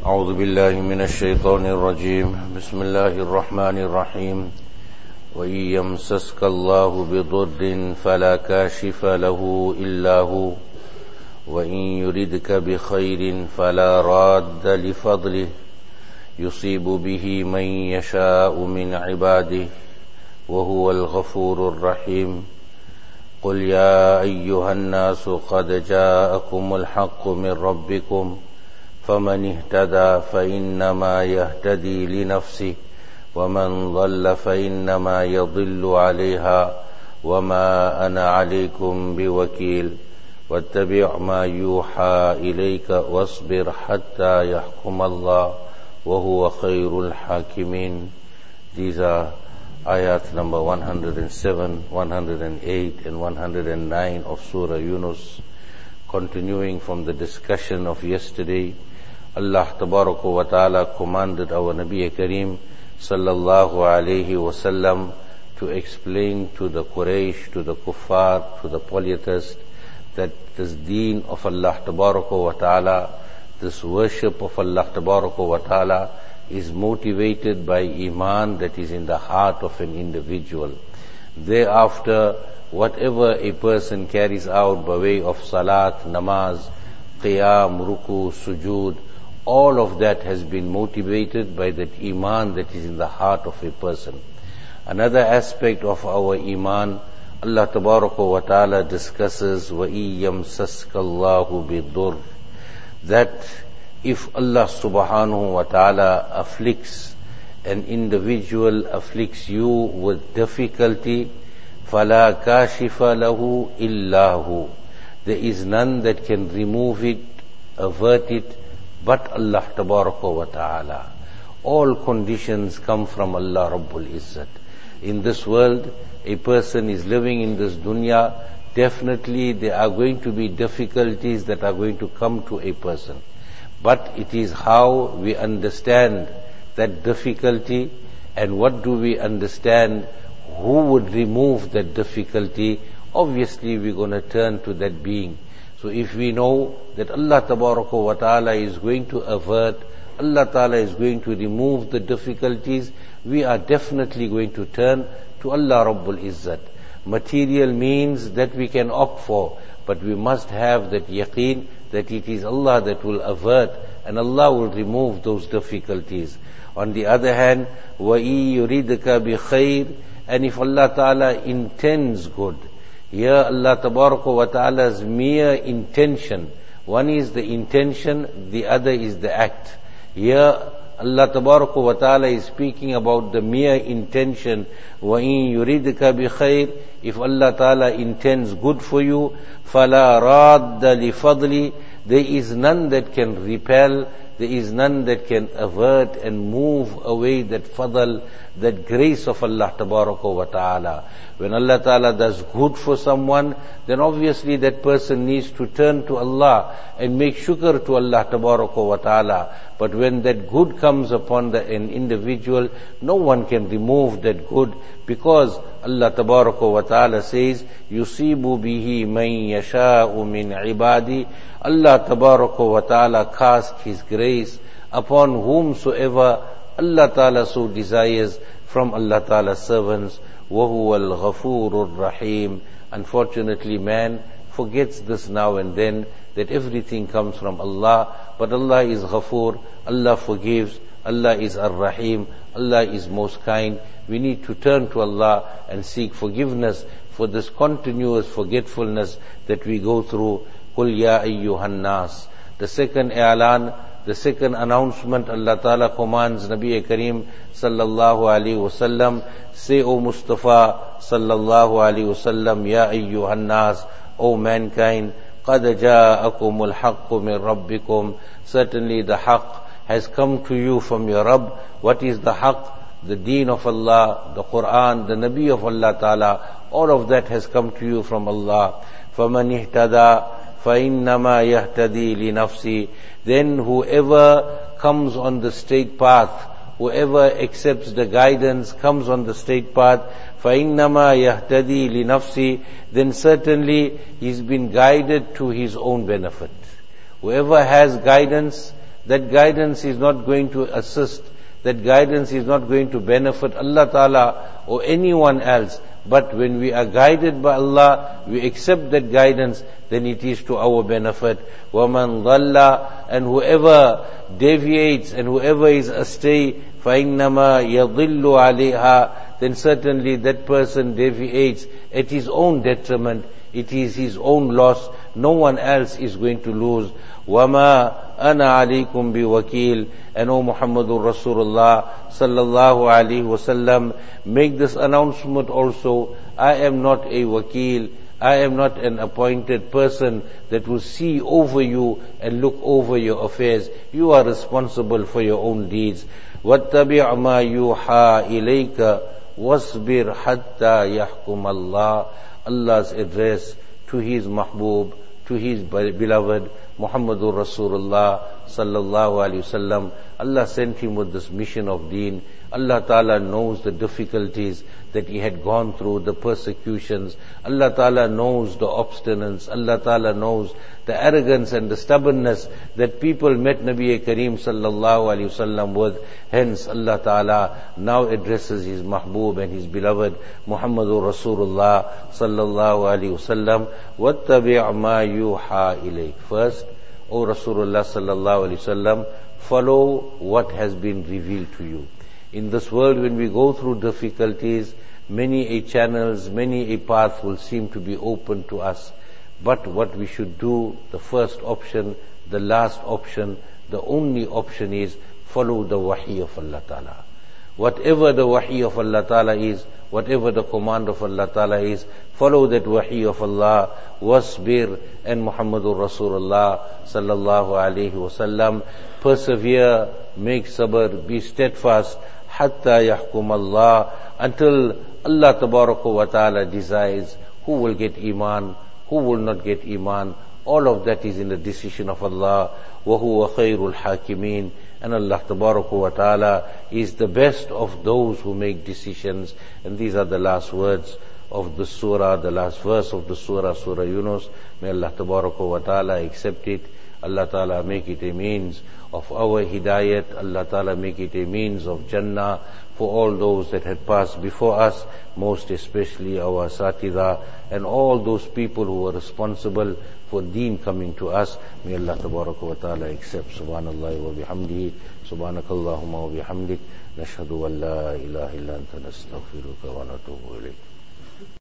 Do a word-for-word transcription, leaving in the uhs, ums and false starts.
أعوذ بالله من الشيطان الرجيم بسم الله الرحمن الرحيم وإن يمسسك الله بضر فلا كاشف له إلا هو وإن يردك بخير فلا راد لفضله يصيب به من يشاء من عباده وهو الغفور الرحيم قل يا أيها الناس قد جاءكم الحق من ربكم فمن اهتدى فإنما يهتدي لنفسه ومن ضل فإنما يضل عليها وما أنا عليكم بوكيل واتبع ما يوحى إليك واصبر حتى يحكم الله وهو خير الحاكمين. These are ayat number one hundred seven, one hundred eight and one hundred nine of Surah Yunus. Continuing from the discussion of yesterday, Allah Tabaraka wa Ta'ala commanded our Nabi Kareem sallallahu alayhi wasallam to explain to the Quraysh, to the Kuffar, to the polytheists, that this deen of Allah Tabaraka wa Ta'ala, this worship of Allah Tabaraka wa Ta'ala is motivated by Iman that is in the heart of an individual. Thereafter, whatever a person carries out by way of Salat, Namaz, Qiyam, Ruku, Sujood, all of that has been motivated by that Iman that is in the heart of a person. Another aspect of our Iman, Allah Tabaraka wa Ta'ala discusses وَإِن يَمْسَسْكَ اللَّهُ بِالضُّرِّ, that if Allah Subhanahu wa Ta'ala afflicts an individual, afflicts you with difficulty, فَلَا كَاشِفَ لَهُ إِلَّا هُ, there is none that can remove it, avert it, but Allah Tabaraka wa Ta'ala. All conditions come from Allah Rabbul Izzat. In this world, a person is living in this dunya, definitely there are going to be difficulties that are going to come to a person. But it is how we understand that difficulty and what do we understand, who would remove that difficulty. Obviously we're going to turn to that being. So if we know that Allah Tabaraka wa Ta'ala is going to avert, Allah Ta'ala is going to remove the difficulties, we are definitely going to turn to Allah Rabbul Izzat. Material means that we can opt for, but we must have that yaqeen that it is Allah that will avert and Allah will remove those difficulties. On the other hand, وَإِن يُرِدْكَ بِخَيْرٍ, and if Allah Ta'ala intends good, here Allah Tabaraka wa Ta'ala's mere intention, one is the intention, the other is the act. Here Allah Tabaraka wa Ta'ala is speaking about the mere intention. وَإِن يُرِدْكَ بِخَيْرٍ, if Allah Ta'ala intends good for you, فَلَا رَادَّ لِفَضْلِ, there is none that can repel, there is none that can avert and move away that fadl, that grace of Allah Tabaraka wa Ta'ala. When Allah Ta'ala does good for someone, then obviously that person needs to turn to Allah and make shukr to Allah Tabaraka wa Ta'ala. But when that good comes upon the, an individual, no one can remove that good, because Allah Tabaraka wa Ta'ala says, يُصِيبُ بِهِ مَن يَشَاءُ مِنْ عِبَادِي, Allah Tabaraka wa Ta'ala casts His grace upon whomsoever Allah Ta'ala so desires from Allah Ta'ala's servants. وَهُوَ الْغَفُورُ الرَّحِيمُ. Unfortunately, man forgets this now and then, that everything comes from Allah, but Allah is Ghafoor, Allah forgives, Allah is Ar-Rahim, Allah is most kind. We need to turn to Allah and seek forgiveness for this continuous forgetfulness that we go through. قُلْ يَا أَيُّهَا النَّاسِ. The second i'lan, the second announcement, Allah Ta'ala commands Nabi Kareem sallallahu alayhi wasallam, say, O Mustafa sallallahu alayhi wasallam, Ya ayyuhan nas, O mankind, قَدْ جَاءَكُمُ الْحَقُّ مِنْ رَبِّكُمْ, certainly the haqq has come to you from your Rabb. What is the haqq? The deen of Allah, the Quran, the Nabi of Allah Ta'ala, all of that has come to you from Allah. فَمَنِ اهْتَدَى فَإِنَّمَا يَهْتَدِي لِنَفْسِهِ, then whoever comes on the straight path, whoever accepts the guidance, comes on the straight path, فَإِنَّمَا يَهْتَدِي لِنَفْسِهِ, then certainly he's been guided to his own benefit. Whoever has guidance, that guidance is not going to assist, that guidance is not going to benefit Allah Ta'ala or anyone else. But when we are guided by Allah, we accept that guidance, then it is to our benefit. وَمَنْ ضَلَّ, and whoever deviates and whoever is astray, فَإِنَّمَا يَضِلُّ عَلَيْهَا, then certainly that person deviates at his own detriment. It is his own loss. No one else is going to lose. وَمَا أَنَا عَلَيْكُمْ بِوَكِيلٍ. And O Muhammadur Rasulullah sallallahu alaihi wasallam, make this announcement also. I am not a wakil. I am not an appointed person that will see over you and look over your affairs. You are responsible for your own deeds. وَاتَّبِعْ مَا يُوحَى إِلَيْكَ وَاصْبِرْ حَتَّى يَحْكُمَ اللَّهُ. Allah's address to His Mahbub, to His beloved Muhammadur Rasulullah sallallahu alaihi wasallam. Allah sent him with this mission of deen. Allah Ta'ala knows the difficulties that he had gone through, the persecutions. Allah Ta'ala knows the obstinance. Allah Ta'ala knows the arrogance and the stubbornness that people met Nabi Kareem sallallahu alaihi wasallam with. Hence Allah Ta'ala now addresses His Mahbub and His beloved Muhammadur Rasulullah sallallahu alaihi wasallam. وَاتَّبِعْ مَا يُوحَى إِلَيْكَ. First, O Rasulullah sallallahu alaihi wasallam, follow what has been revealed to you. In this world, when we go through difficulties, many a channels, many a path will seem to be open to us. But what we should do, the first option, the last option, the only option is follow the wahi of Allah Ta'ala. Whatever the wahi of Allah Ta'ala is, whatever the command of Allah Ta'ala is, follow that wahi of Allah. Wasbir, and Muhammadur Rasulullah sallallahu alaihi wasallam, persevere, make sabr, be steadfast, hatta yahkum Allah, until Allah tabaraka wa ta'ala decides who will get iman, who will not get iman. All of that is in the decision of Allah. Wa huwa khairul hakimin. And Allah tabaraka wa ta'ala is the best of those who make decisions. And these are the last words of the surah, the last verse of the surah, Surah Yunus. May Allah tabaraka wa ta'ala accept it. Allah Ta'ala make it a means of our hidayat. Allah Ta'ala make it a means of Jannah for all those that had passed before us, most especially our Satida and all those people who were responsible for deen coming to us. May Allah Tabaraka wa Ta'ala accept. Subhanallah wa bihamdihi, subhanakallahumma wa bihamdik, nashhadu an la ilaha illa anta nastaghfiruka wa natubu ilayk.